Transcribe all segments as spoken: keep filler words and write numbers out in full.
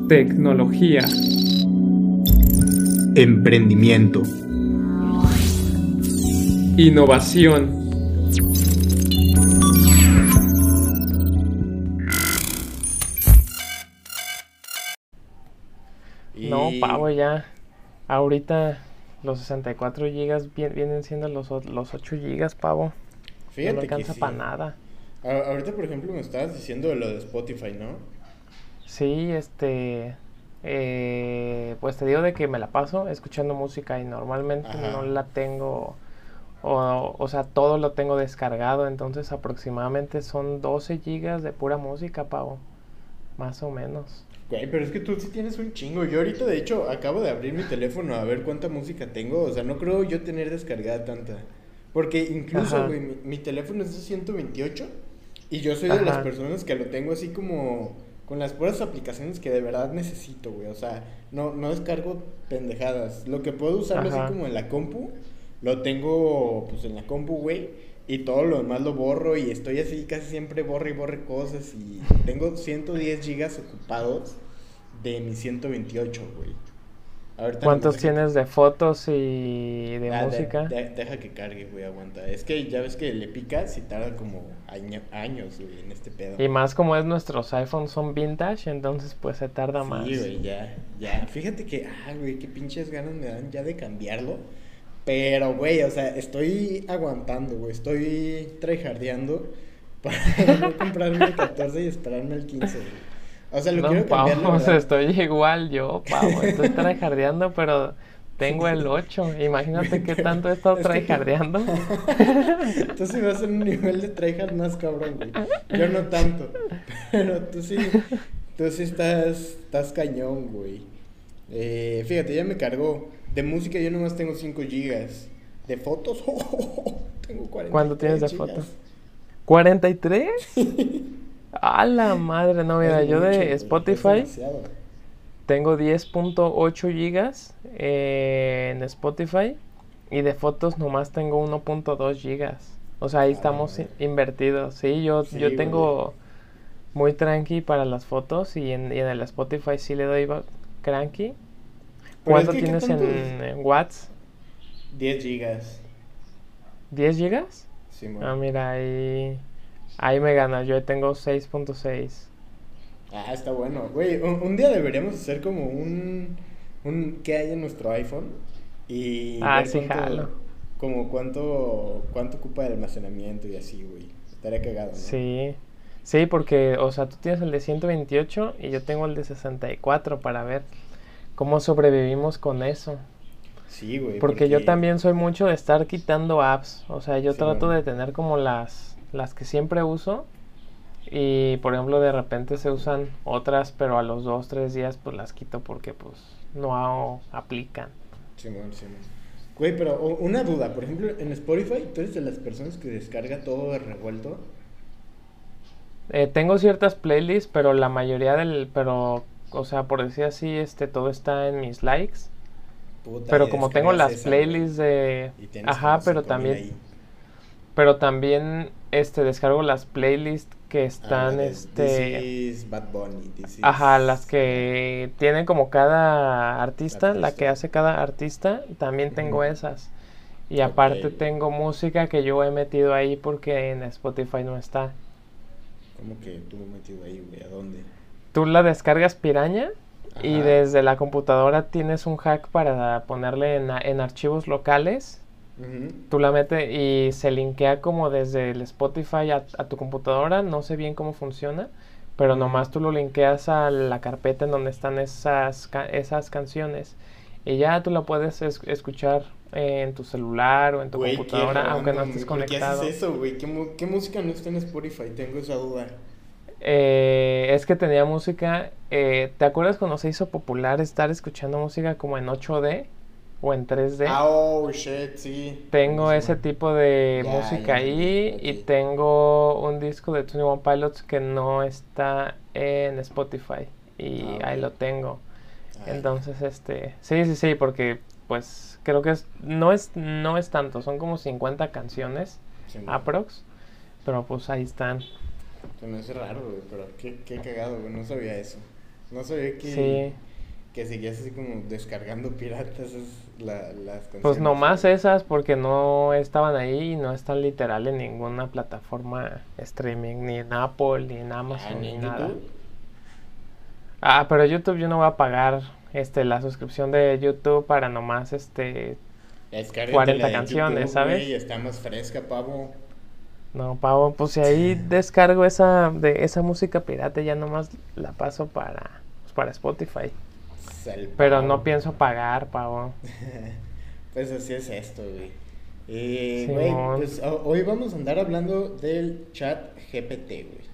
Tecnología. Emprendimiento. Innovación. Y... No, pavo, ya. Ahorita los sesenta y cuatro gigas vi- vienen siendo los, o- los ocho gigas, pavo. Fíjate no me que alcanza sí. para nada. A- ahorita, por ejemplo, me estabas diciendo de lo de Spotify, ¿no? Sí, este... eh, pues te digo de que me la paso escuchando música y normalmente Ajá. no la tengo... O, o sea, todo lo tengo descargado, entonces aproximadamente son doce gigas de pura música, pavo. Más o menos. Güey, pero es que tú sí tienes un chingo. Yo ahorita, de hecho, acabo de abrir mi teléfono a ver cuánta música tengo. O sea, no creo yo tener descargada tanta. Porque incluso, Ajá. güey, mi, mi teléfono es de ciento veintiocho. Y yo soy de las Ajá. personas que lo tengo así como con las puras aplicaciones que de verdad necesito, güey. O sea, no, no descargo pendejadas. Lo que puedo usarlo Ajá. así como en la compu, lo tengo pues en la compu, güey. Y todo lo demás lo borro y estoy así casi siempre borre y borre cosas. Y tengo ciento diez gigas ocupados de mi ciento veintiocho, güey. Ahorita ¿Cuántos nomás- tienes de fotos y de Ah, de- música? de- deja que cargue, güey, aguanta. Es que ya ves que le picas y tarda como año- años, güey, en este pedo. Y más como es nuestros iPhones son vintage, entonces pues se tarda más. Sí, güey, ya, ya. Fíjate que, ah, güey, qué pinches ganas me dan ya de cambiarlo. Pero, güey, o sea, estoy aguantando, güey. Estoy tryhardeando para no comprarme el catorce y esperarme el quince, güey. O sea, lo No, quiero cambiar, la pavo, o sea, verdad. estoy igual yo, pavo. Estoy tryhardeando, pero tengo el ocho. Imagínate qué tanto he estado Es que- tryhardeando. Tú sí vas a un nivel de tryhard más cabrón, güey. Yo no tanto. Pero tú sí, tú sí estás, estás cañón, güey. Eh, fíjate, ya me cargó. De música yo nomás tengo cinco gigas. De fotos, tengo cuarenta. ¿Cuánto tienes de fotos? ¿cuarenta y tres? A la madre, no, mira, yo de Spotify tengo diez punto ocho gigas eh, en Spotify y de fotos nomás tengo uno punto dos gigas. O sea, ahí Ah, estamos madre. in- invertidos. Sí, yo, Sí, yo güey. tengo muy tranqui para las fotos y en, y en el Spotify sí le doy ba- cranky. Pero es ¿Cuánto que, ¿qué tienes tanto en, es? en watts? diez gigas. ¿diez gigas? Sí, Ah, mira, ahí, ahí me ganas. Yo tengo seis punto seis. Ah, está bueno. Güey, un, un día deberíamos hacer como un, un ¿qué hay en nuestro iPhone? Y Ah, ver sí, cuánto, jalo. como cuánto, cuánto ocupa de almacenamiento y así, güey. Estaría cagado, ¿no? Sí, sí, porque, o sea, tú tienes el de ciento veintiocho y yo tengo el de sesenta y cuatro para ver cómo sobrevivimos con eso. Sí, güey. Porque yo también soy mucho de estar quitando apps. O sea, yo Sí, trato bueno. de tener como las, las que siempre uso. Y, por ejemplo, de repente se usan otras, pero a los dos, tres días pues las quito porque pues no hago- aplican. Simón, Simón. Güey, pero o- una duda, por ejemplo, en Spotify, ¿tú eres de las personas que descarga todo de revuelto? Eh, tengo ciertas playlists, pero la mayoría del... Pero, o sea, por decir así, este, todo está en mis likes. Puta, Pero y como tengo descargas las esa, güey, playlists de... y tienes Ajá, como pero cinco mil también... ahí. Pero también, este, descargo las playlists que Ah, están, la de este... This is Bad Bunny, this is- Ajá, las que tienen como cada artista, la Artista. que hace cada artista, también tengo Ujú. esas. Y aparte Ok. tengo música que yo he metido ahí porque en Spotify no está. ¿Cómo que tú metido ahí, güey? ¿A dónde? Tú la descargas piraña y Ajá. desde la computadora tienes un hack para ponerle en, a- en archivos locales. Ujú. Tú la metes y se linkea como desde el Spotify a, a tu computadora. No sé bien cómo funciona, pero nomás tú lo linkeas a la carpeta en donde están esas, ca- esas canciones. Y ya tú la puedes es- escuchar en tu celular o en tu Güey, qué computadora, aunque no random, estés güey. ¿Por conectado. qué haces eso, güey? ¿Qué, mu- qué música no está en Spotify? Tengo esa duda. Eh, es que tenía música. eh, ¿te acuerdas cuando se hizo popular estar escuchando música como en ocho D o en tres D? Ah, oh, shit, sí. Tengo Buenísimo. ese tipo de Ya, música ya ahí entendí, y ok. tengo un disco de Twenty One Pilots que no está en Spotify y Ah, ok. ahí lo tengo. Ah, Entonces, este, sí, sí, sí, porque pues creo que es, no es, no es tanto, son como cincuenta canciones sí, no. aprox, pero pues ahí están. Se me hace raro, güey, pero qué, qué cagado, güey, no sabía eso. No sabía que, Sí. que seguías así como descargando piratas es la, las canciones. Pues nomás güey. esas porque no estaban ahí y no están literal en ninguna plataforma streaming, ni en Apple, ni en Ah, Amazon, ¿ni ni en nada. YouTube? Ah, pero YouTube yo no voy a pagar este la suscripción de YouTube para nomás este Descárgatela cuarenta de canciones, YouTube, ¿sabes? güey, está más fresca, pavo. No, pavo, pues si ahí descargo esa de esa música pirata ya nomás la paso para pues, para Spotify. El Pero pavo. no pienso pagar, pavo. Pues así es esto, güey. Eh, güey, Simón. pues ho- hoy vamos a andar hablando del chat G P T, güey.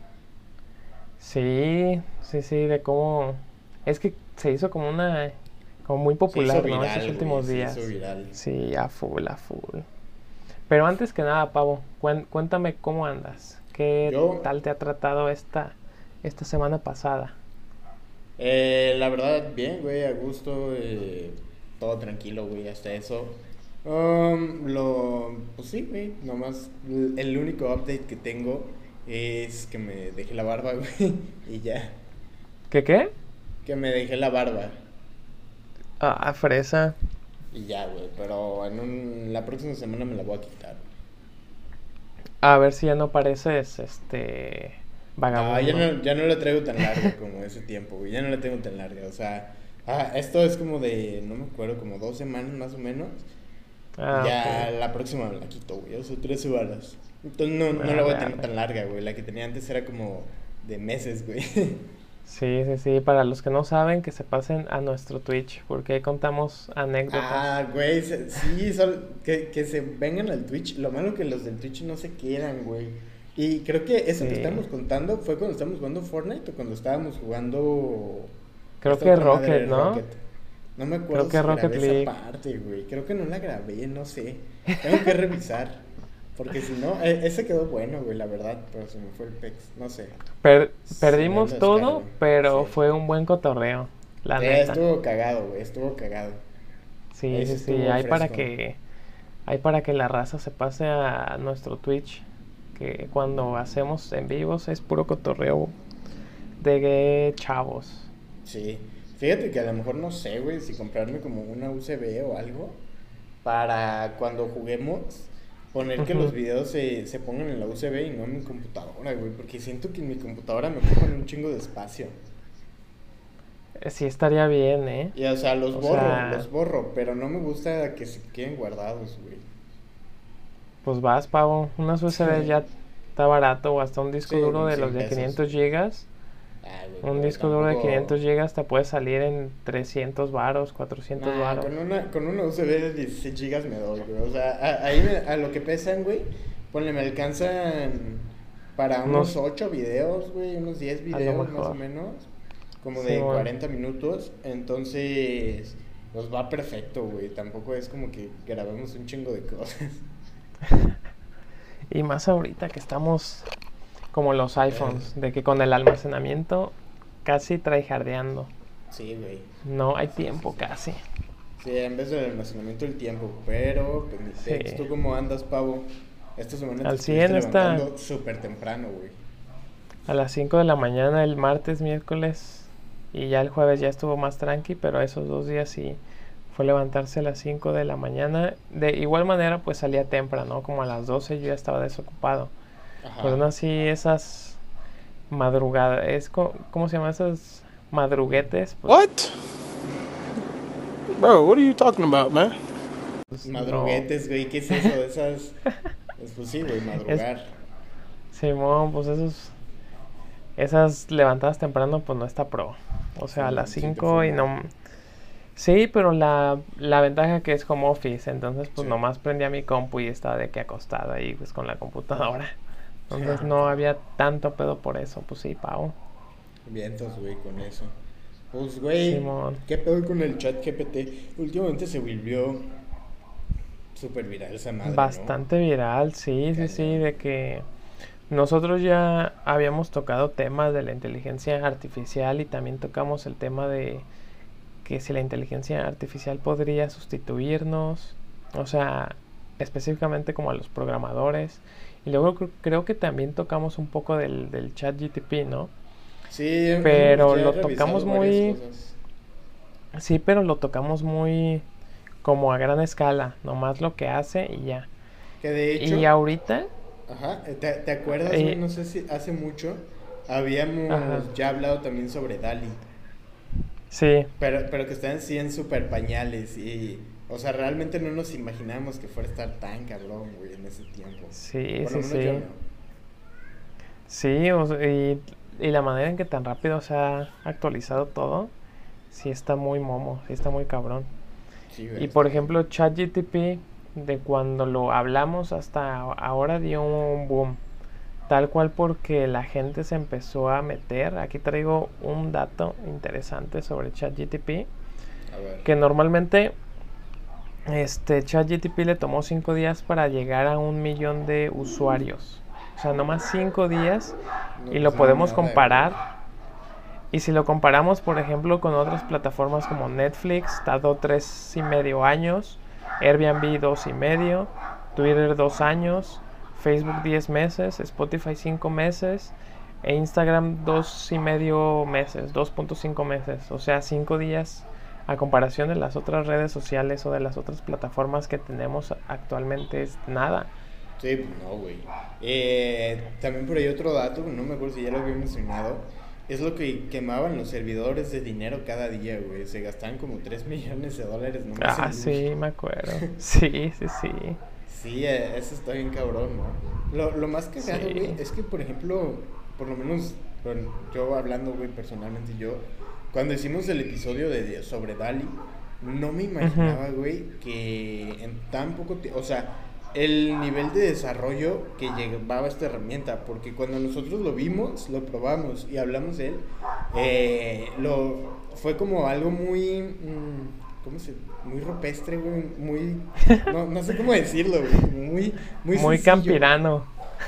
Sí, sí, sí, de cómo es que se hizo como una como muy Se hizo popular, ¿no? viral, Estos güey, últimos se días. hizo viral. Sí, a full, a full. Pero antes que nada, Pavo, cuen- cuéntame cómo andas. ¿Qué Yo, tal te ha tratado esta esta semana pasada? eh, la verdad, bien, güey, a gusto, eh, todo tranquilo, güey, hasta eso. Um, lo, pues sí, güey, nomás l- el único update que tengo es que me dejé la barba, güey, y ya, ¿Qué qué? que me dejé la barba, Ah, fresa. y ya, güey, pero en un, la próxima semana me la voy a quitar. A ver si ya no pareces este No, ya vagabundo. no, ya no la traigo tan larga como ese tiempo, güey, ya no la tengo tan larga, o sea, ah, esto es como de, no me acuerdo, como dos semanas más o menos. Ah, Ya ok. la próxima me la quito, güey. O sea, tres semanas. Entonces no, no la voy Arre, a tener arre. tan larga, güey. La que tenía antes era como de meses, güey. Sí, sí, sí. Para los que no saben, que se pasen a nuestro Twitch, porque ahí contamos anécdotas. Ah, güey. se- Sí, sol- que, que se vengan al Twitch. Lo malo que los del Twitch no se quedan, güey. Y creo que eso que Sí. estamos contando fue cuando estábamos jugando Fortnite o cuando estábamos jugando. Creo esta que otra madre, Rocket, ¿no? Rocket. No me acuerdo Creo que si Rocket grabé League. esa parte, güey. Creo que no la grabé, no sé. Tengo que revisar. Porque si no, eh, ese quedó bueno, güey, la verdad. Pero se me fue el pex. No sé. Per- Sí, perdimos me lo todo, descargo. pero Sí. fue un buen cotorreo, la Sí, neta. estuvo cagado, güey. Estuvo cagado. Sí, Ahí sí, sí sí. estuvo Hay para fresco. que, hay para que la raza se pase a nuestro Twitch, que cuando hacemos en vivos es puro cotorreo de chavos. Sí. Fíjate que a lo mejor no sé, güey, si comprarme como una U S B o algo para cuando juguemos poner que Ujú. los videos se, se pongan en la U S B y no en mi computadora, güey, porque siento que en mi computadora me ocupan un chingo de espacio. Eh, Sí estaría bien, ¿eh? Y o sea, los O borro, sea, los borro, pero no me gusta que se queden guardados, güey. pues vas, pavo. Unas U S B ya está barato, o hasta un disco Sí, duro como de cien los de pesos. quinientos gigas. Ah, güey, Un pero disco duro de tampoco- quinientos gigas te puede salir en trescientos varos, cuatrocientos Nah, varos. con una, con una U S B de dieciséis gigas me doy, güey. O sea, a, ahí me- a lo que pesan, güey, ponle, me alcanzan para unos Unos- ocho videos, güey, unos diez videos más mejor. o menos, como Sí, de bueno. cuarenta minutos. Entonces, nos va perfecto, güey. Tampoco es como que grabemos un chingo de cosas. Y más ahorita que estamos como los iPhones, de que con el almacenamiento casi tryhardeando. Sí, güey. No hay tiempo casi. Sí, en vez del almacenamiento del tiempo, pero, pues, mi Sí. pex, ¿tú cómo andas, pavo? Esta semana te Al estuviste cien está- levantando súper temprano, güey. A las cinco de la mañana el martes, miércoles y ya el jueves ya estuvo más tranqui, pero esos dos días sí fue levantarse a las cinco de la mañana. De igual manera pues salía temprano, como a las doce yo ya estaba desocupado. Ajá. Pero aún así esas madrugadas, es co- ¿cómo se llama? Esas madruguetes. Pues, What? Bro, what are you talking about, man? pues, no. Madruguetes, güey, ¿qué es eso? Esas. Es pues sí, güey, madrugar. Simón, pues esos, esas levantadas temprano pues no está pro. O sea, a Sí, las sí te cinco y fue no... mal. Sí, pero la, la ventaja que es home office, entonces pues Sí. nomás prendía mi compu y estaba de que acostada ahí pues con la computadora. Entonces no había tanto pedo por eso, pues sí, pavo. Vientos, güey, con eso. Pues, güey, Simón. ¿qué pedo con el chat G P T? Últimamente se volvió súper viral esa madre, ¿no? Bastante viral, sí, sí, sí, Cañón. de que nosotros ya habíamos tocado temas de la inteligencia artificial y también tocamos el tema de que si la inteligencia artificial podría sustituirnos, o sea, específicamente como a los programadores. Y luego cre- creo que también tocamos un poco del, del chat G T P, ¿no? Sí, pero ya lo he revisado tocamos varias muy... cosas. Sí, pero lo tocamos muy como a gran escala, nomás lo que hace y ya. Que de Y hecho, ahorita, ajá, ¿te, te acuerdas, güey? eh, No sé si hace mucho ajá, habíamos ya hablado también sobre DALL-E, sí, pero, pero que estaban sí en super pañales y, o sea, realmente no nos imaginábamos que fuera a estar tan cabrón, güey, en ese tiempo. sí, Por lo sí, menos yo sí. no. Sí, o sea, y, y la manera en que tan rápido se ha actualizado todo, sí está muy momo, sí está muy cabrón. Sí, güey, Y está por cañón. ejemplo, ChatGPT, de cuando lo hablamos hasta ahora dio un boom. Tal cual porque la gente se empezó a meter. Aquí traigo un dato interesante sobre ChatGPT. A ver. Que normalmente este ChatGPT le tomó cinco días para llegar a un millón de usuarios. O sea, nomás cinco días. No, Y pues lo no, podemos nada, güey. comparar. Y si lo comparamos, por ejemplo, con otras plataformas como Netflix, tardó tres y medio años, Airbnb dos y medio, Twitter dos años, Facebook diez meses, Spotify cinco meses e Instagram dos y medio meses, dos punto cinco meses. O sea, cinco días a comparación de las otras redes sociales o de las otras plataformas que tenemos actualmente es nada. Sí, pues no, güey. Eh, también por ahí otro dato, no me acuerdo si ya lo había mencionado, es lo que quemaban los servidores de dinero cada día, güey. Se gastaban como tres millones de dólares nomás en Ah, luz. sí, me acuerdo. Sí, sí, sí. Sí, eh, eso está bien cabrón, ¿no? Lo, lo más cagado, Sí. güey, es que, por ejemplo, por lo menos, bueno, yo hablando, güey, personalmente yo, cuando hicimos el episodio de, de- sobre DALL-E, no me Ujú. imaginaba, güey, que en tan poco tiempo, o sea, el nivel de desarrollo que llevaba esta herramienta, porque cuando nosotros lo vimos, lo probamos y hablamos de él, eh, lo, fue como algo muy, mm, ¿cómo se? Muy rupestre, güey, muy, no, no sé cómo decirlo, güey, muy, muy Muy sencillo, güey. campirano.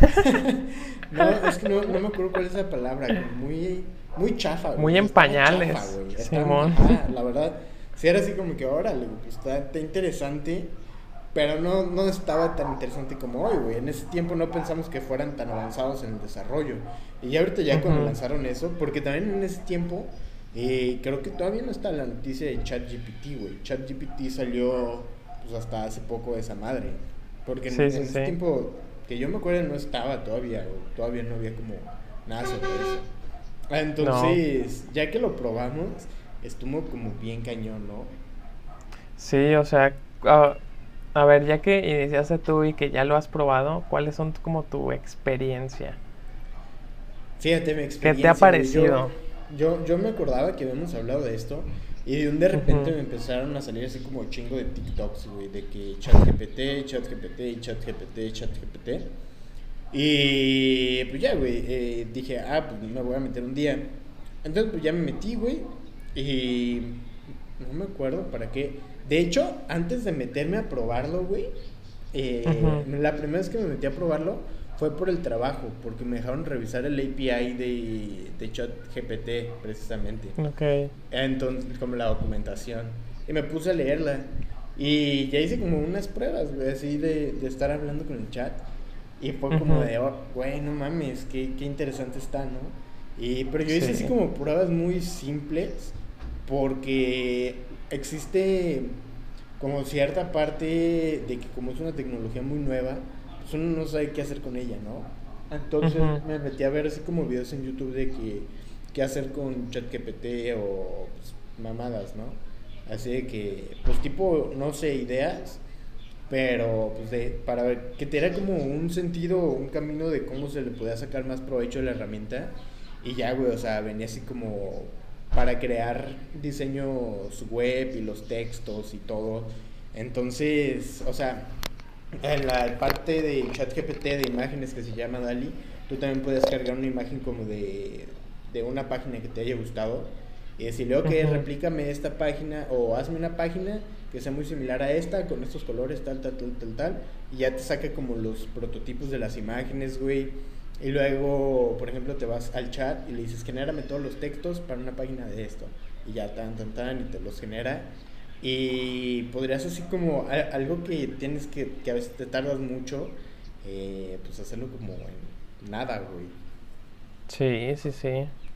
No, es que no, no me acuerdo cuál es la palabra, como muy, muy chafa, güey. Muy en Estaba pañales, chafa, güey. Estaba, Simón. ajá, la verdad, sí era así como que, órale, güey, pues está, está interesante, pero no, no estaba tan interesante como hoy, güey. En ese tiempo no pensamos que fueran tan avanzados en el desarrollo. Y ya ahorita ya cuando Ujú. lanzaron eso, porque también en ese tiempo, eh, creo que todavía no está la noticia de ChatGPT, güey. ChatGPT salió, pues hasta hace poco de esa madre. Porque en, Sí, en sí, ese sí. tiempo que yo me acuerdo no estaba todavía, o todavía no había como nada sobre eso. Ah, No. entonces, ya que lo probamos, estuvo como bien cañón, ¿no? Sí, o sea, a, a ver, ya que iniciaste tú y que ya lo has probado, ¿cuáles son como tu experiencia? Fíjate mi ¿Qué te ha experiencia, güey. Yo, parecido? yo, yo me acordaba que habíamos hablado de esto y de un de repente Ujú. me empezaron a salir así como chingo de TikToks, güey, de que ChatGPT, ChatGPT, y ChatGPT, ChatGPT. Y pues ya, güey, eh, dije, ah, pues me voy a meter un día. Entonces, pues ya me metí, güey, y no me acuerdo para qué. De hecho, antes de meterme a probarlo, güey, eh, Ujú. la primera vez que me metí a probarlo fue por el trabajo, porque me dejaron revisar el A P I de, de ChatGPT, precisamente. Ok. Entonces, como la documentación. Y me puse a leerla. Y ya hice como unas pruebas, güey, así de, de estar hablando con el chat. Y fue como Ujú. de, oh, güey, no mames, qué, qué interesante está, ¿no? Y, pero yo hice así Sí. como pruebas muy simples, porque existe como cierta parte de que como es una tecnología muy nueva, pues uno no sabe qué hacer con ella, ¿no? Entonces Ujú. me metí a ver así como videos en YouTube de que qué hacer con ChatGPT o pues, mamadas, ¿no? Así de que, pues tipo, no sé, ideas, pero pues de, para ver, que te diera como un sentido, un camino de cómo se le podía sacar más provecho de la herramienta. Y ya, güey, o sea, venía así como para crear diseños web y los textos y todo. Entonces, o sea, en la parte de ChatGPT de imágenes que se llama DALL-E, tú también puedes cargar una imagen como de, de una página que te haya gustado y decirle, ok, Ujú. replícame esta página o hazme una página que sea muy similar a esta, con estos colores, tal, tal, tal, tal, tal, y ya te saca como los prototipos de las imágenes, güey. Y luego, por ejemplo, te vas al chat y le dices, genérame todos los textos para una página de esto. Y ya tan, tan, tan, y te los genera. Y podrías así como a- algo que tienes que, que a veces te tardas mucho, eh, pues hacerlo como en nada, güey. Sí, sí, sí.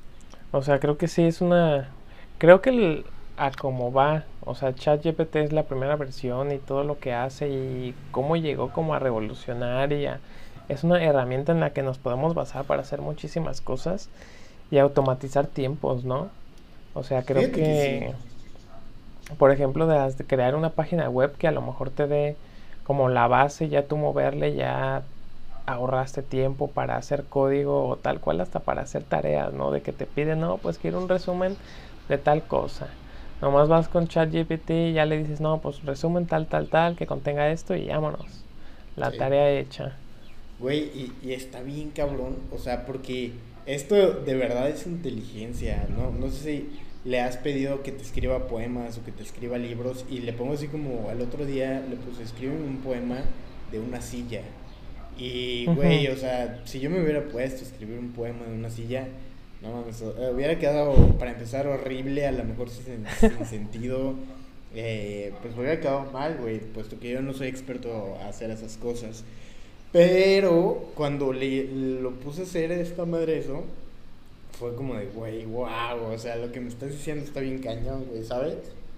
O sea, creo que sí es una... Creo que el, a cómo va, o sea, ChatGPT es la primera versión y todo lo que hace y cómo llegó como a revolucionar y a- es una herramienta en la que nos podemos basar para hacer muchísimas cosas y automatizar tiempos, ¿no? O sea, creo Fíjate que sí. que, por ejemplo, de, de crear una página web que a lo mejor te dé como la base, ya tú moverle, ya ahorraste tiempo para hacer código o tal cual hasta para hacer tareas, ¿no? De que te piden, no, pues quiero un resumen de tal cosa. Nomás vas con ChatGPT y ya le dices, no, pues resumen tal, tal, tal, que contenga esto y vámonos. La Sí. tarea hecha. Güey, y, y está bien cabrón, o sea, porque esto de verdad es inteligencia, ¿no? No sé si le has pedido que te escriba poemas o que te escriba libros y le pongo así como al otro día le puse, escribe un poema de una silla. Y, güey, Ujú. o sea, si yo me hubiera puesto a escribir un poema de una silla, no mames, eh, hubiera quedado, para empezar, horrible, a lo mejor sin, sin sentido, eh, pues me hubiera quedado mal, güey, puesto que yo no soy experto a hacer esas cosas. Pero cuando le, lo puse a hacer esta madre eso, fue como de, güey, wow, o sea, lo que me estás diciendo está bien cañón, güey, ¿sabes?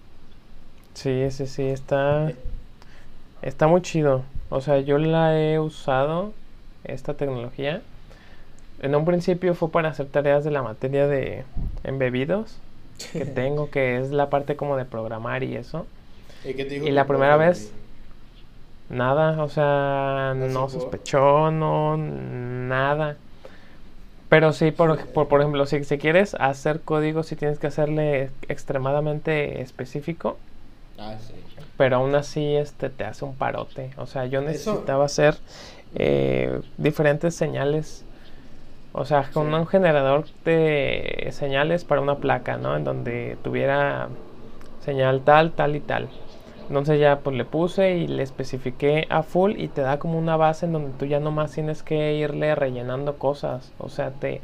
Sí, sí, sí, está, Eh, está muy chido. O sea, yo la he usado, esta tecnología. En un principio fue para hacer tareas de la materia de embebidos que tengo, que es la parte como de programar y eso. ¿Y qué te dijo Y tu la primera profe, güey? vez, nada, o sea, ¿No no supo? sospechó, no, nada. Pero sí, por, por, por ejemplo, si, si quieres hacer código, sí tienes que hacerle extremadamente específico, Ah, sí. pero aún así este, te hace un parote. O sea, yo Eso, necesitaba hacer ujú, eh, diferentes señales. O sea, sí. con un generador de señales para una placa, ¿no? En donde tuviera señal tal, tal y tal. Entonces ya pues le puse y le especifiqué a full y te da como una base en donde tú ya nomás tienes que irle rellenando cosas. O sea, te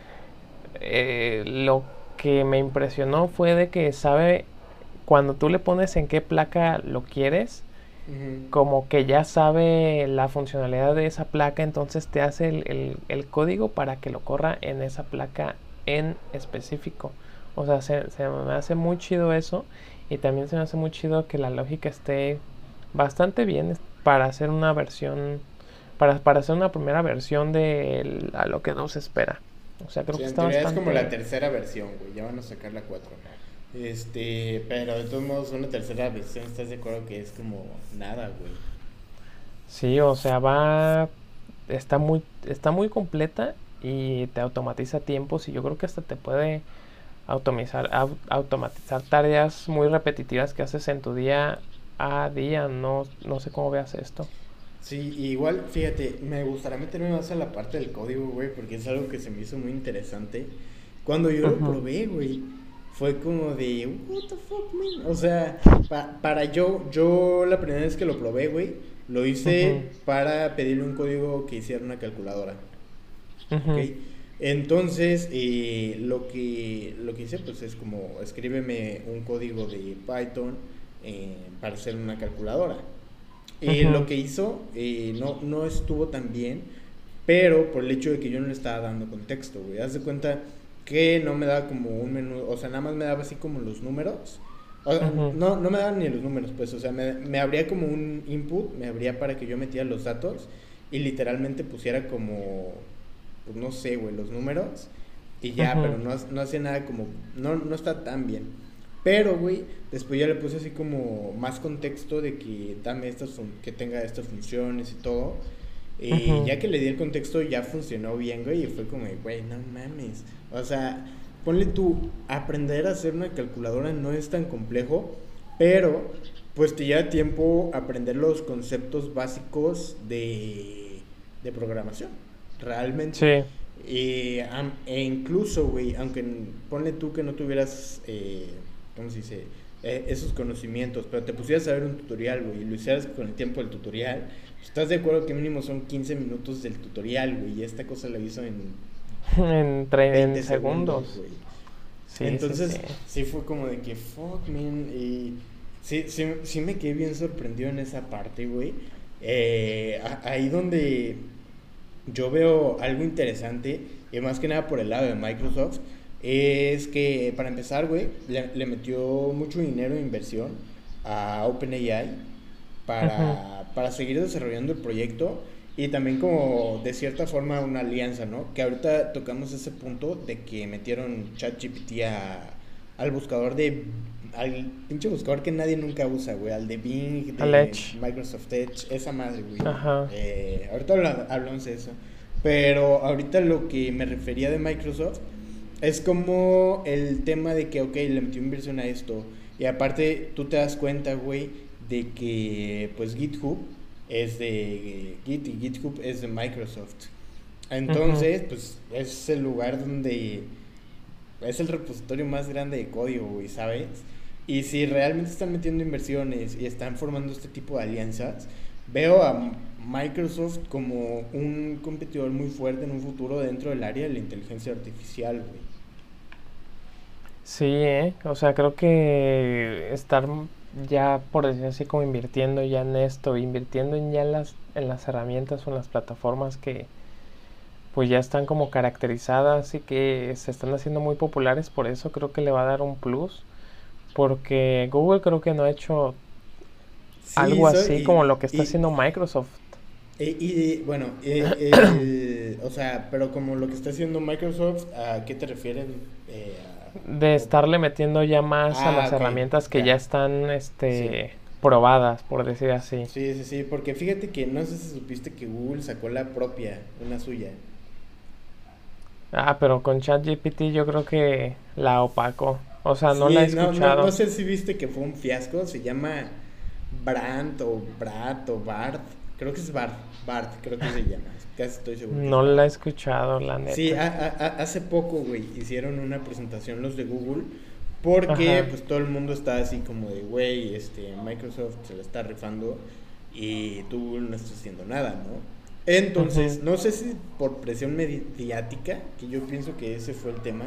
eh, lo que me impresionó fue de que sabe cuando tú le pones en qué placa lo quieres, Ujú. como que ya sabe la funcionalidad de esa placa, entonces te hace el, el, el código para que lo corra en esa placa en específico. O sea, se, se me hace muy chido eso y también se me hace muy chido que la lógica esté bastante bien para hacer una versión, para, para hacer una primera versión de el, a lo que nos espera. O sea, creo Sí, que en está teoría es como la bastante... tercera versión, güey. Ya van a sacar la cuatro. Este, pero de todos modos, una tercera versión, ¿estás de acuerdo que es como nada, güey? Sí, o sea, va... Está muy, está muy completa y te automatiza tiempos y yo creo que hasta te puede automatizar, au- automatizar tareas muy repetitivas que haces en tu día a día. No, no sé cómo veas esto. Sí, y igual, fíjate, me gustaría meterme más a la parte del código, güey, porque es algo que se me hizo muy interesante. Cuando yo lo Ujú, probé, güey, fue como de, what the fuck, man. O sea, pa- para yo, yo la primera vez que lo probé, güey, lo ujú, hice para pedirle un código que hiciera una calculadora. ¿Ok? ujú, Entonces, eh, lo que, lo que hice, pues es como, escríbeme un código de Python eh, para hacer una calculadora. Eh, lo ujú, que hizo eh, no, no estuvo tan bien, pero por el hecho de que yo no le estaba dando contexto, güey. Haz de cuenta que no me daba como un menú, o sea, nada más me daba así como los números. O sea, ujú, no, no me daban ni los números, pues, o sea, me, me abría como un input, me abría para que yo metiera los datos y literalmente pusiera como, pues no sé, güey, los números y ya, ujú, pero no, no hacía nada como, no, no está tan bien. Pero, güey, después ya le puse así como más contexto de que dame estas, que tenga estas funciones y todo. Y ujú. ya que le di el contexto, ya funcionó bien, güey. Y fue como, güey, no mames. O sea, ponle tú, aprender a hacer una calculadora no es tan complejo, pero pues te lleva tiempo aprender los conceptos básicos de, de programación, realmente. Sí, Y, am- e incluso, güey, aunque ponle tú que no tuvieras, eh, ¿cómo se dice? Eh, esos conocimientos, pero te pusieras a ver un tutorial, güey, y lo hicieras con el tiempo del tutorial, pues, ¿estás de acuerdo que mínimo son quince minutos del tutorial, güey? Y esta cosa la hizo en en, tre- en veinte segundos, segundos. güey. Sí, sí, sí. Entonces, sí fue como de que, fuck, man, y sí, sí, sí me quedé bien sorprendido en esa parte, güey. Eh, a- ahí donde yo veo algo interesante, y más que nada por el lado de Microsoft, es que, para empezar, güey, le, le metió mucho dinero de inversión a OpenAI para, uh-huh. para seguir desarrollando el proyecto y también como de cierta forma una alianza, ¿no? Que ahorita tocamos ese punto de que metieron ChatGPT a, al buscador de... al pinche buscador que nadie nunca usa, güey, al de Bing, de Edge. Microsoft Edge, esa madre, güey. Ajá. Eh, ahorita hablamos de eso. Pero ahorita lo que me refería de Microsoft es como el tema de que, ok, le metió inversión a esto. Y aparte, tú te das cuenta, güey, de que, pues, GitHub es de Git y GitHub es de Microsoft. Entonces, uh-huh. pues, es el lugar donde... es el repositorio más grande de código, güey, ¿sabes? Y si realmente están metiendo inversiones y están formando este tipo de alianzas, veo a Microsoft como un competidor muy fuerte en un futuro dentro del área de la inteligencia artificial, güey. Sí, ¿eh? O sea, creo que estar ya, por decir así, como invirtiendo ya en esto, invirtiendo en ya en las, en las herramientas o en las plataformas que pues ya están como caracterizadas y que se están haciendo muy populares, por eso creo que le va a dar un plus, porque Google creo que no ha hecho sí, algo so, así y, como lo que está y, haciendo Microsoft. Y, y bueno, eh, eh, o sea, pero como lo que está haciendo Microsoft, ¿a qué te refieres? Eh, a, de estarle metiendo ya más ah, a las okay. herramientas que ya, ya están este sí. probadas, por decir así. Sí, sí, sí, porque fíjate que no sé si supiste que Google sacó la propia, una suya. Ah, pero con ChatGPT yo creo que la opacó. O sea, no sí, la he escuchado. No, no, no sé si viste que fue un fiasco. Se llama Brant o Brat o Bart. Creo que es Bart. Bart, creo que se llama. Casi estoy seguro. No la he escuchado, la neta. Sí, a, a, hace poco, güey, hicieron una presentación los de Google. Porque, Ajá. pues, todo el mundo está así como de, güey, este, Microsoft se la está rifando y tú no estás haciendo nada, ¿no? Entonces, uh-huh. no sé si por presión mediática, que yo pienso que ese fue el tema,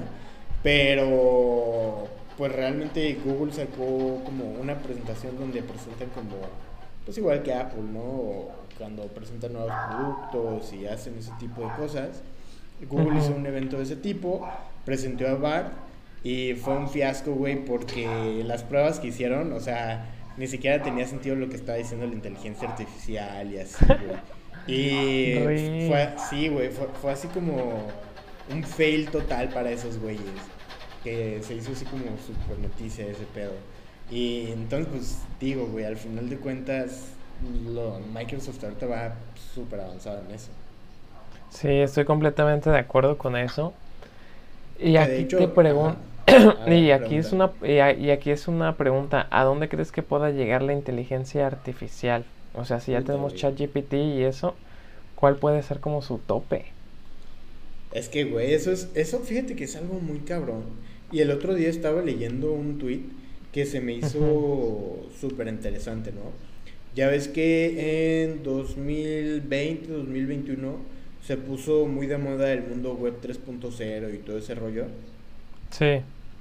pero pues realmente Google sacó como una presentación donde presentan como, pues igual que Apple, ¿no? O cuando presentan nuevos productos y hacen ese tipo de cosas. Google uh-huh. hizo un evento de ese tipo, presentó a Bart y fue un fiasco, güey, porque las pruebas que hicieron, o sea, ni siquiera tenía sentido lo que estaba diciendo la inteligencia artificial y así, güey. Y Re. fue, sí, güey, fue, fue así como un fail total para esos güeyes, que se hizo así como super noticia ese pedo. Y entonces, pues, digo, güey, al final de cuentas, lo, Microsoft ahorita va súper avanzado en eso. Sí, estoy completamente de acuerdo con eso. Y que aquí hecho, te pregunto, ah, y aquí es una y, a, y aquí es una pregunta, ¿a dónde crees que pueda llegar la inteligencia artificial? O sea, si ya Puta tenemos ChatGPT y eso, ¿cuál puede ser como su tope? Es que, güey, eso es, eso fíjate que es algo muy cabrón. Y el otro día estaba leyendo un tweet que se me hizo uh-huh. súper interesante, ¿no? Ya ves que en dos mil veinte, dos mil veintiuno se puso muy de moda el mundo web tres punto cero y todo ese rollo. Sí.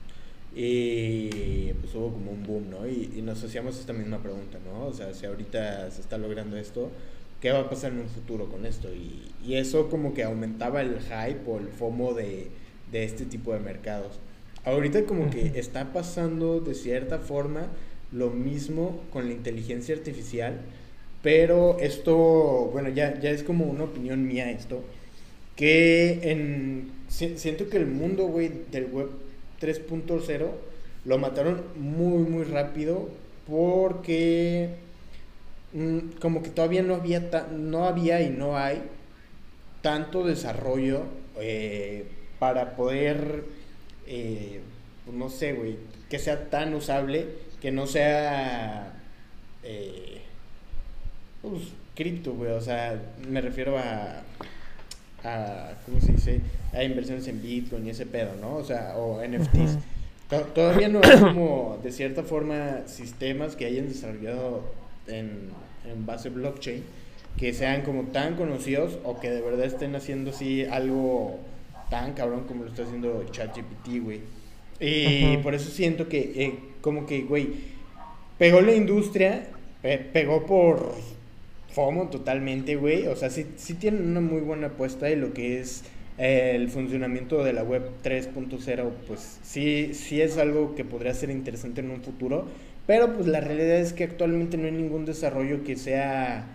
Y pues hubo como un boom, ¿no? Y, y nos hacíamos esta misma pregunta, ¿no? O sea, si ahorita se está logrando esto, ¿qué va a pasar en un futuro con esto? Y, y eso como que aumentaba el hype o el FOMO de, de este tipo de mercados. Ahorita como que está pasando de cierta forma lo mismo con la inteligencia artificial, pero esto, bueno, ya, ya es como una opinión mía esto, que en, siento que el mundo, güey, del web tres punto cero lo mataron muy, muy rápido porque mmm, como que todavía no había, ta- no había y no hay tanto desarrollo eh, para poder, eh, no sé, güey, que sea tan usable, que no sea eh, pues, cripto, güey, o sea, me refiero a, a, ¿cómo se dice? A inversiones en Bitcoin y ese pedo, ¿no? O sea, o N F Ts. Uh-huh. Todavía no hay como, de cierta forma, sistemas que hayan desarrollado en, en base blockchain que sean como tan conocidos o que de verdad estén haciendo así algo tan cabrón como lo está haciendo ChatGPT, güey. Y uh-huh. por eso siento que, eh, como que, güey, pegó la industria, pe- pegó por FOMO totalmente, güey. O sea, sí, sí tienen una muy buena apuesta de lo que es eh, el funcionamiento de la web tres punto cero, pues sí, sí es algo que podría ser interesante en un futuro, pero pues la realidad es que actualmente no hay ningún desarrollo que sea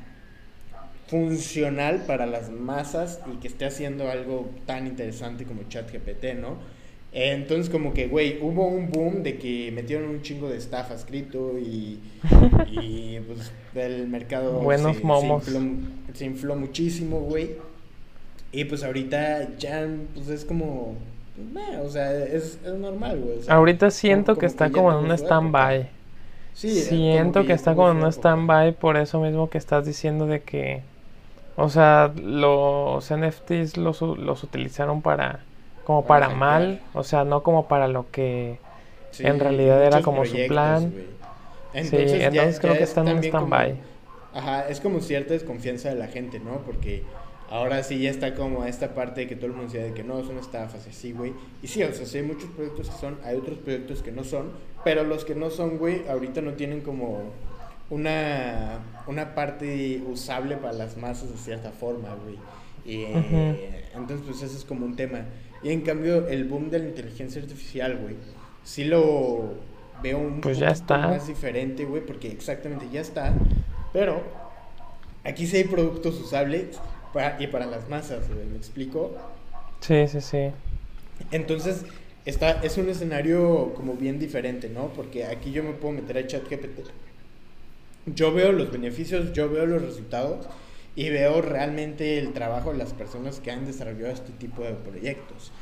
funcional para las masas y que esté haciendo algo tan interesante como ChatGPT, ¿no? Entonces como que, güey, hubo un boom de que metieron un chingo de staff escrito y, y pues el mercado Buenos se, momos. se, infló, se infló muchísimo, güey. Y pues ahorita ya pues es como, nah, o sea, es, es normal, güey. O sea, ahorita siento como, que como está que como ya en un tuvo su stand-by. época. Sí, Siento como que ya está tuvo como en su un época. stand-by por eso mismo que estás diciendo de que, o sea, los N F Ts los, u- los utilizaron para, como Para para hackear. mal, o sea, no como para lo que Sí, en y realidad era muchos como su proyectos, plan. güey. Sí, Entonces entonces ya, creo ya que es está en un también como, stand-by. ajá, es como cierta desconfianza de la gente, ¿no? Porque ahora sí ya está como esta parte de que todo el mundo decía de que no, son estafas, así, güey. Y sí, o sea, sí hay muchos proyectos que son, hay otros proyectos que no son, pero los que no son, güey, ahorita no tienen como una, una parte usable para las masas de cierta forma, güey. Y, Ujú. entonces, pues eso es como un tema. Y en cambio, el boom de la inteligencia artificial, güey, sí lo veo un Pues ya poquito está. más diferente, güey, porque exactamente ya está. Pero aquí sí hay productos usables para, y para las masas, güey, ¿me explico? Sí, sí, sí. Entonces, está, es un escenario como bien diferente, ¿no? Porque aquí yo me puedo meter a ChatGPT. Yo veo los beneficios, yo veo los resultados y veo realmente el trabajo de las personas que han desarrollado este tipo de proyectos.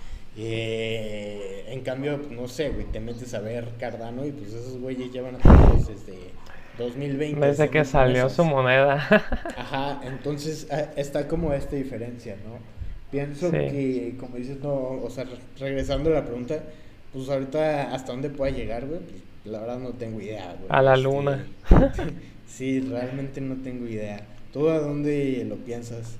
Eh, en cambio, pues, no sé, güey, te metes a ver Cardano y pues esos güeyes llevan atrapados desde dos mil veinte Desde que haciendo salió su promesas. moneda. Ajá, entonces ah, está como esta diferencia, ¿no? Pienso Sí. que, como dices, no, o sea, re- regresando a la pregunta, pues ahorita hasta dónde pueda llegar, güey, pues la verdad no tengo idea, güey. A la Este, luna. sí, realmente no tengo idea. ¿Tú a dónde lo piensas?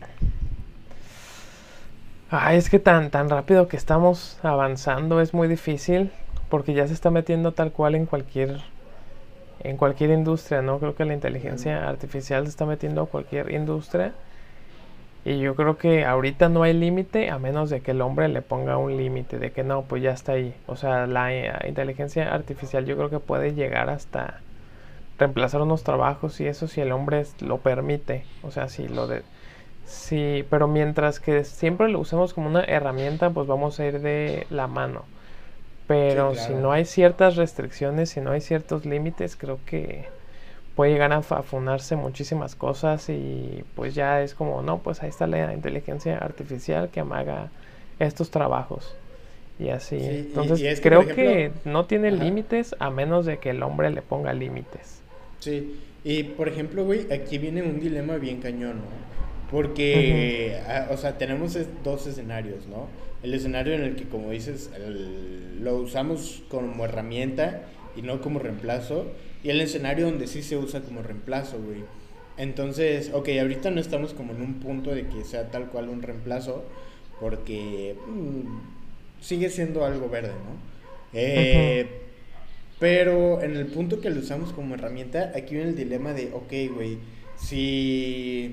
Ay, es que tan, tan rápido que estamos avanzando es muy difícil porque ya se está metiendo tal cual en cualquier, en cualquier industria, ¿no? Creo que la inteligencia Ujú. artificial se está metiendo a cualquier industria y yo creo que ahorita no hay límite a menos de que el hombre le ponga un límite, de que no, pues ya está ahí. O sea, la eh, inteligencia artificial yo creo que puede llegar hasta reemplazar unos trabajos y eso si el hombre es- lo permite. O sea, si lo de... Sí, pero mientras que siempre lo usemos como una herramienta, pues vamos a ir de la mano. Sí, Pero si claro. no hay ciertas restricciones, si no hay ciertos límites, creo que puede llegar a fa- afunarse muchísimas cosas y pues ya es como, no, pues ahí está la inteligencia artificial que haga estos trabajos y así. Sí, y, Entonces y es que, por creo ejemplo, que no tiene ajá, límites a menos de que el hombre le ponga límites. sí. Y, por ejemplo, güey, aquí viene un dilema bien cañón, ¿no? Ujú. Porque, ah, o sea, tenemos es- dos escenarios, ¿no? El escenario en el que, como dices, el- lo usamos como herramienta y no como reemplazo. Y el escenario donde sí se usa como reemplazo, güey. Entonces, ok, ahorita no estamos como en un punto de que sea tal cual un reemplazo, porque mm, sigue siendo algo verde, ¿no? Ujú. Eh, pero en el punto que lo usamos como herramienta, aquí viene el dilema de, ok, güey, si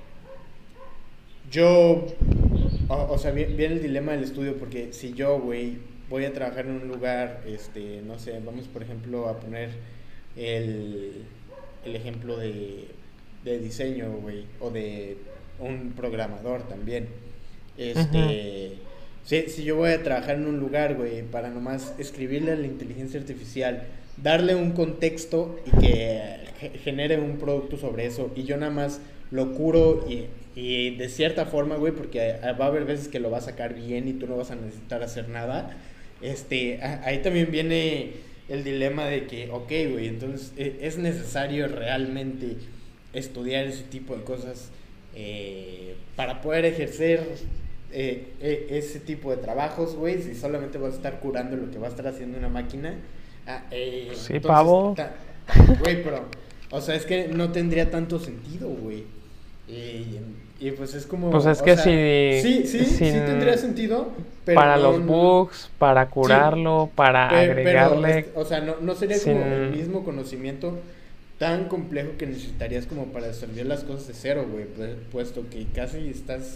yo, o, o sea, vi- viene el dilema del estudio, porque si yo, güey, voy a trabajar en un lugar, este, no sé, vamos por ejemplo a poner el, el ejemplo de, de diseño, güey, o de un programador también. Ujú. Este, si, si yo voy a trabajar en un lugar, güey, para nomás escribirle a la inteligencia artificial, darle un contexto y que ge- genere un producto sobre eso, y yo nada más lo curo y, y de cierta forma, güey, porque eh, va a haber veces que lo va a sacar bien y tú no vas a necesitar hacer nada. Este, a- ahí también viene el dilema de que, ok, güey, entonces eh, es necesario realmente estudiar ese tipo de cosas eh, para poder ejercer eh, eh, ese tipo de trabajos, güey, si solamente vas a estar curando lo que va a estar haciendo una máquina. Ah, eh, Sí, entonces, pavo. ta- güey, pero, o sea, es que no tendría tanto sentido, güey. Y, y pues es como, Pues es o que sea, si sí, sí, sí tendría sin sentido, pero para no, los no, bugs, para sí, curarlo, para pe- pero, agregarle este, o sea, no, no sería como el sin mismo conocimiento tan complejo que necesitarías como para desarrollar las cosas de cero, güey, pu- puesto que casi estás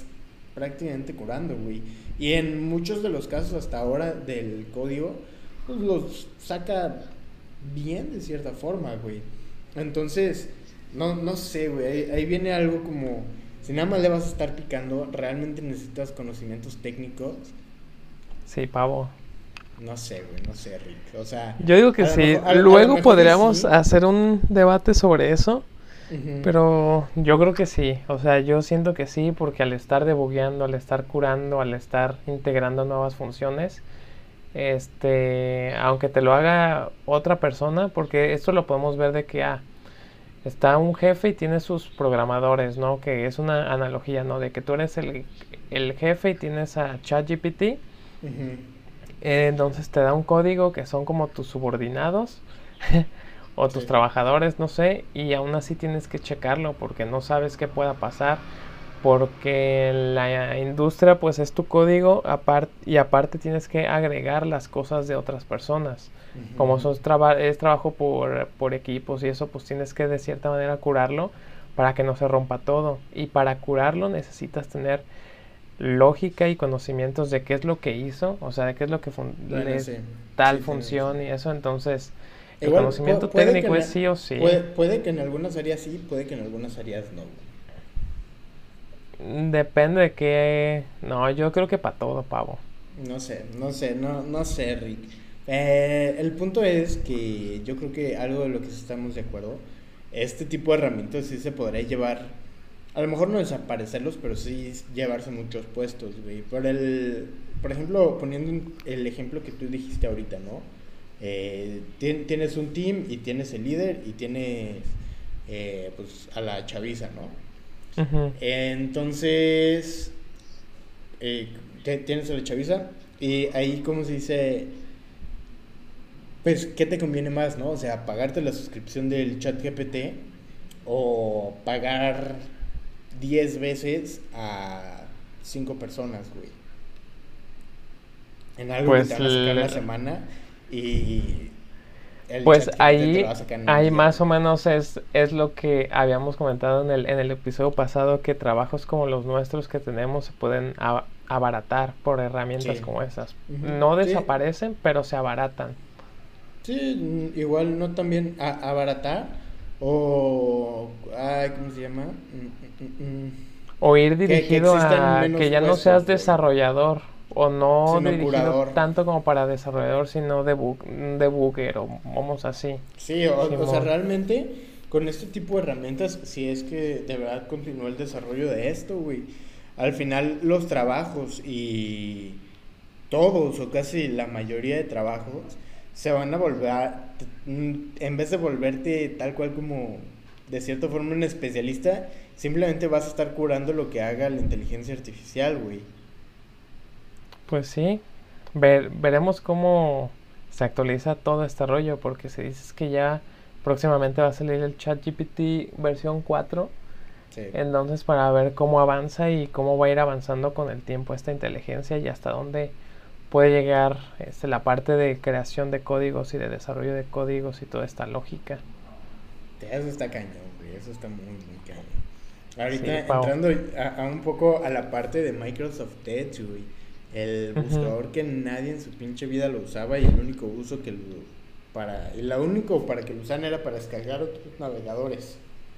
prácticamente curando, güey. Y en muchos de los casos hasta ahora del código, pues los saca bien de cierta forma, güey. Entonces, no, no sé, güey, ahí, ahí viene algo como, si nada más le vas a estar picando, realmente necesitas conocimientos técnicos. Sí, pavo. No sé, güey, no sé, Rick. O sea, yo digo que sí. Mejor, a, Luego a podríamos sí. hacer un debate sobre eso. Uh-huh. Pero yo creo que sí. O sea, yo siento que sí, porque al estar debugueando, al estar curando, al estar integrando nuevas funciones, este, aunque te lo haga otra persona, porque esto lo podemos ver de que ah, está un jefe y tiene sus programadores, ¿no? Que es una analogía, ¿no? De que tú eres el, el jefe y tienes a ChatGPT. Uh-huh. Entonces te da un código que son como tus subordinados o tus sí. trabajadores, no sé, y aún así tienes que checarlo porque no sabes qué pueda pasar, porque la industria pues es tu código apart- y aparte tienes que agregar las cosas de otras personas. Uh-huh. Como son traba- es trabajo por, por equipos y eso, pues tienes que de cierta manera curarlo para que no se rompa todo, y para curarlo necesitas tener lógica y conocimientos de qué es lo que hizo, o sea, de qué es lo que fun- bueno, le, sí. tal sí, función sí. y eso, entonces el Igual, conocimiento puede, técnico puede es sí o sí. Puede, puede que en algunas áreas sí, puede que en algunas áreas no. Depende de qué, no, yo creo que para todo, pavo. No sé, no sé, no, no sé, Rick. Eh, el punto es que yo creo que algo de lo que estamos de acuerdo, este tipo de herramientas sí se podría llevar. A lo mejor no desaparecerlos, pero sí llevarse muchos puestos, güey. Por el, por ejemplo, poniendo el ejemplo que tú dijiste ahorita, ¿no? Eh, tienes un team y tienes el líder y tienes, eh, pues, a la chaviza, ¿no? Uh-huh. Entonces, eh, tienes a la chaviza y ahí, ¿cómo se dice? Pues, ¿qué te conviene más, no? O sea, pagarte la suscripción del ChatGPT o pagar diez veces a cinco personas, güey. En algo pues que te van a sacar la semana y el pues ahí, ahí más o menos es, es lo que habíamos comentado en el, en el episodio pasado, que trabajos como los nuestros que tenemos se pueden a, abaratar por herramientas sí. como esas. Uh-huh. No desaparecen, sí. pero se abaratan. Sí, igual no también a, abaratar o... Ay, ¿cómo se llama? Mm, mm, mm. O ir dirigido que, que a que ya puestos, no seas desarrollador o no sino dirigido curador. Tanto como para desarrollador, sino debug, debugger o vamos así. Sí, o, o sea, realmente con este tipo de herramientas, si es que de verdad continúa el desarrollo de esto, güey, al final los trabajos y todos o casi la mayoría de trabajos se van a volver, en vez de volverte tal cual como de cierta forma un especialista, simplemente vas a estar curando lo que haga la inteligencia artificial, güey. Pues sí, Ver, veremos cómo se actualiza todo este rollo, porque se dice que ya próximamente va a salir el ChatGPT versión cuatro, sí. Entonces para ver cómo avanza y cómo va a ir avanzando con el tiempo esta inteligencia y hasta dónde puede llegar este, la parte de creación de códigos y de desarrollo de códigos y toda esta lógica. Eso está cañón, güey, eso está muy, muy cañón. Ahorita sí, entrando a, a un poco a la parte de Microsoft Edge, güey, el buscador uh-huh. que nadie en su pinche vida lo usaba y el único uso que lo, para, y lo único para que lo usaban era para descargar otros navegadores.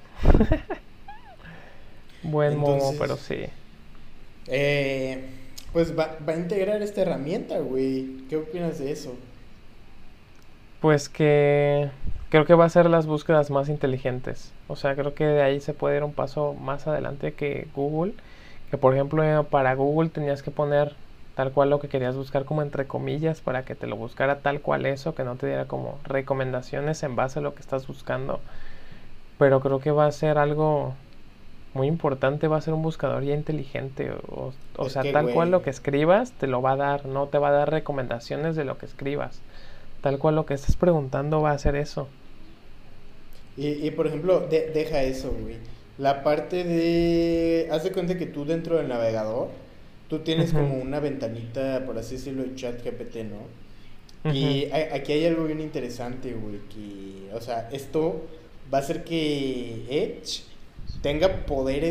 Buen modo, pero sí. Eh, pues va, va a integrar esta herramienta, güey. ¿Qué opinas de eso? Pues que creo que va a ser las búsquedas más inteligentes. O sea, creo que de ahí se puede ir un paso más adelante que Google. Que por ejemplo para Google tenías que poner tal cual lo que querías buscar como entre comillas para que te lo buscara tal cual eso, que no te diera como recomendaciones en base a lo que estás buscando. Pero creo que va a ser algo muy importante, va a ser un buscador ya inteligente. O, o sea, que, tal güey. cual lo que escribas te lo va a dar, no te va a dar recomendaciones de lo que escribas. Tal cual lo que estés preguntando va a hacer eso. Y, y por ejemplo, de, deja eso, güey. La parte de... Haz de cuenta que tú dentro del navegador, tú tienes uh-huh. como una ventanita, por así decirlo, de ChatGPT, ¿no? Uh-huh. Y hay, aquí hay algo bien interesante, güey, que... O sea, esto va a hacer que Edge tenga poderes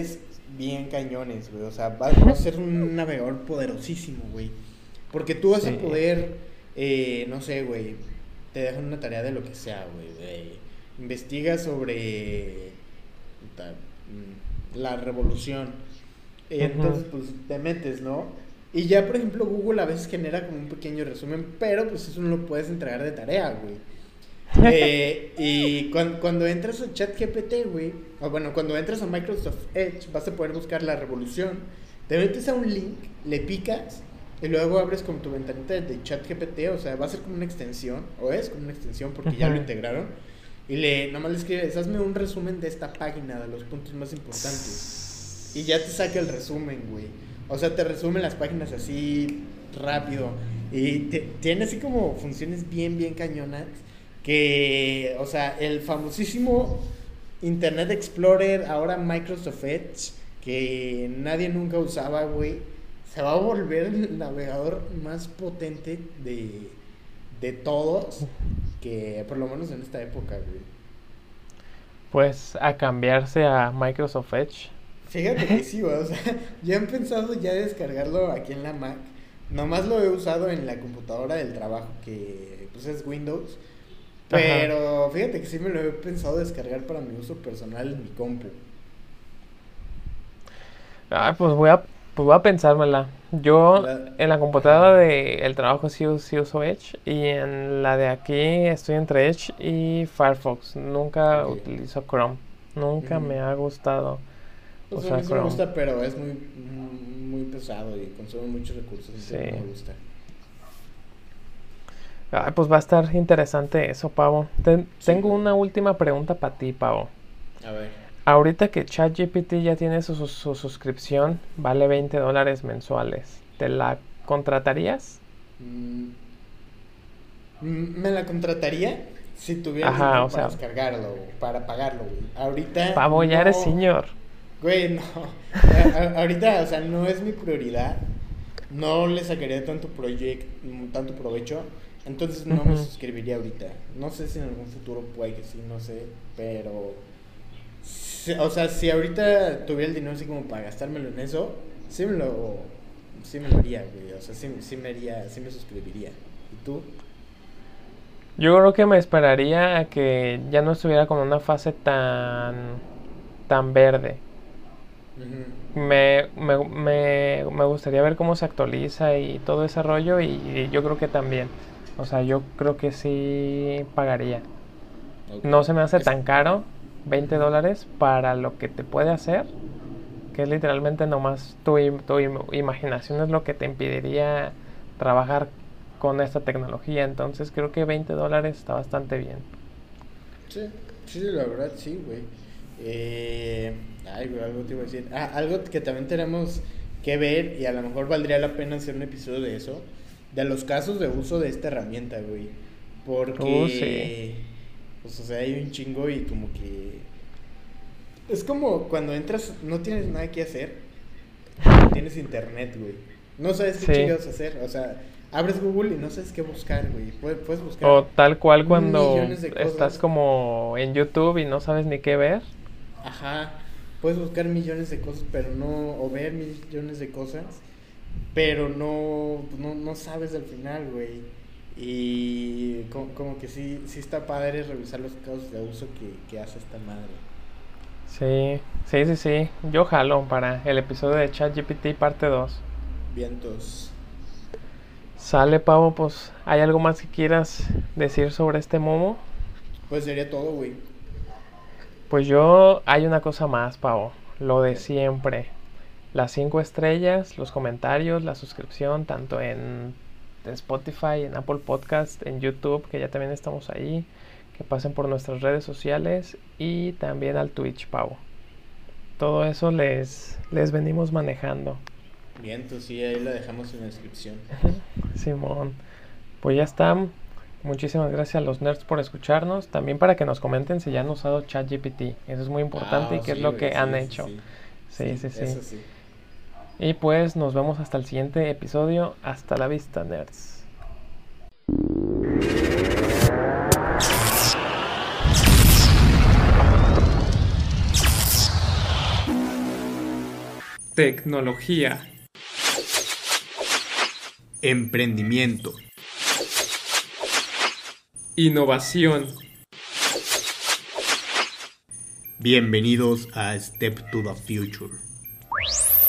bien cañones, güey. O sea, va, va a ser un navegador poderosísimo, güey. Porque tú vas sí. a poder, eh, no sé, güey, te dejan una tarea de lo que sea, güey. De, investiga sobre ta, la revolución. Uh-huh. Entonces, pues, te metes, ¿no? Y ya, por ejemplo, Google a veces genera como un pequeño resumen, pero pues eso no lo puedes entregar de tarea, güey. Eh, y cuando, cuando entras a ChatGPT, güey, o bueno, cuando entras a Microsoft Edge, vas a poder buscar la revolución. Te metes a un link, le picas y luego abres como tu ventanita de ChatGPT, o sea, va a ser como una extensión, o es como una extensión porque uh-huh. ya lo integraron. Y le, nomás le escribes, hazme un resumen de esta página, de los puntos más importantes. Y ya te saca el resumen, güey. O sea, te resume las páginas así rápido. Y te, tiene así como funciones bien, bien cañonas. Que, o sea, el famosísimo Internet Explorer, ahora Microsoft Edge, que nadie nunca usaba, güey, se va a volver el navegador más potente de, de todos, que por lo menos en esta época, güey. Pues a cambiarse a Microsoft Edge. Fíjate que sí, güey, o sea, yo he pensado ya descargarlo aquí en la Mac. Nomás lo he usado en la computadora del trabajo, que pues es Windows. Pero Ajá. fíjate que sí me lo he pensado descargar para mi uso personal en mi compu. Ay, pues voy a, pues voy a pensármela. Yo la... en la computadora del trabajo sí, sí uso Edge. Y en la de aquí estoy entre Edge y Firefox. Nunca okay. utilizo Chrome. Nunca uh-huh. me ha gustado. Pues o sea, a mí sí me gusta, pero es muy, muy pesado y consume muchos recursos. Sí. No me gusta. Ay, pues va a estar interesante eso, Pavo. Ten, sí, tengo güey. una última pregunta para ti, Pavo. A ver. Ahorita que ChatGPT ya tiene su, su, su suscripción, vale veinte dólares mensuales. ¿Te la contratarías? Mm, me la contrataría si tuviera Ajá, tiempo o para sea, descargarlo, para pagarlo, güey. Ahorita Pavo, ya no, eres señor. Güey, no. a, a, ahorita, o sea, no es mi prioridad. No le sacaría tanto proyecto, tanto provecho. Entonces no uh-huh. me suscribiría ahorita. No sé si en algún futuro puede que sí, no sé. Pero, si, o sea, si ahorita tuviera el dinero así como para gastármelo en eso, sí me lo, sí me lo haría, güey. O sea, sí, sí me haría, sí me suscribiría. ¿Y tú? Yo creo que me esperaría a que ya no estuviera con una fase tan, tan verde. Uh-huh. Me, me, me, me gustaría ver cómo se actualiza y todo ese rollo. Y, y yo creo que también. O sea, yo creo que sí pagaría. Okay. No se me hace tan caro, veinte dólares, para lo que te puede hacer, que es literalmente nomás tu, tu imaginación es lo que te impediría trabajar con esta tecnología. Entonces creo que veinte dólares está bastante bien. Sí, sí, la verdad sí, güey. Eh, ay, güey, algo te iba a decir. Ah, algo que también tenemos que ver, y a lo mejor valdría la pena hacer un episodio de eso. De los casos de uso de esta herramienta, güey. Porque, uh, sí. pues, o sea, hay un chingo y como que... Es como cuando entras, no tienes nada que hacer, tienes internet, güey. No sabes qué sí. chingados hacer, o sea, abres Google y no sabes qué buscar, güey. Puedes, puedes buscar... O tal cual cuando estás como en YouTube y no sabes ni qué ver. Ajá, puedes buscar millones de cosas, pero no... O ver millones de cosas... Pero no, no, no sabes al final, güey. Y como, como que sí, sí está padre revisar los casos de uso que, que hace esta madre. Sí, sí, sí, sí. Yo jalo para el episodio de ChatGPT parte dos. Vientos. Sale, Pavo, pues, ¿hay algo más que quieras decir sobre este momo? Pues sería todo, güey. Pues yo, hay una cosa más, Pavo. Lo de siempre. Las cinco estrellas, los comentarios, la suscripción, tanto en Spotify, en Apple Podcast, en YouTube, que ya también estamos ahí. Que pasen por nuestras redes sociales y también al Twitch, Pavo. Todo eso les, les venimos manejando. Bien, tú sí, ahí la dejamos en la descripción. Simón, pues ya está. Muchísimas gracias a los nerds por escucharnos. También para que nos comenten si ya han usado ChatGPT. Eso es muy importante ah, y qué sí, es lo que sí, han sí, hecho. Sí, sí, sí. sí, sí. Eso sí. Y pues nos vemos hasta el siguiente episodio. Hasta la vista, nerds. Tecnología. Emprendimiento. Innovación. Bienvenidos a Step to the Future.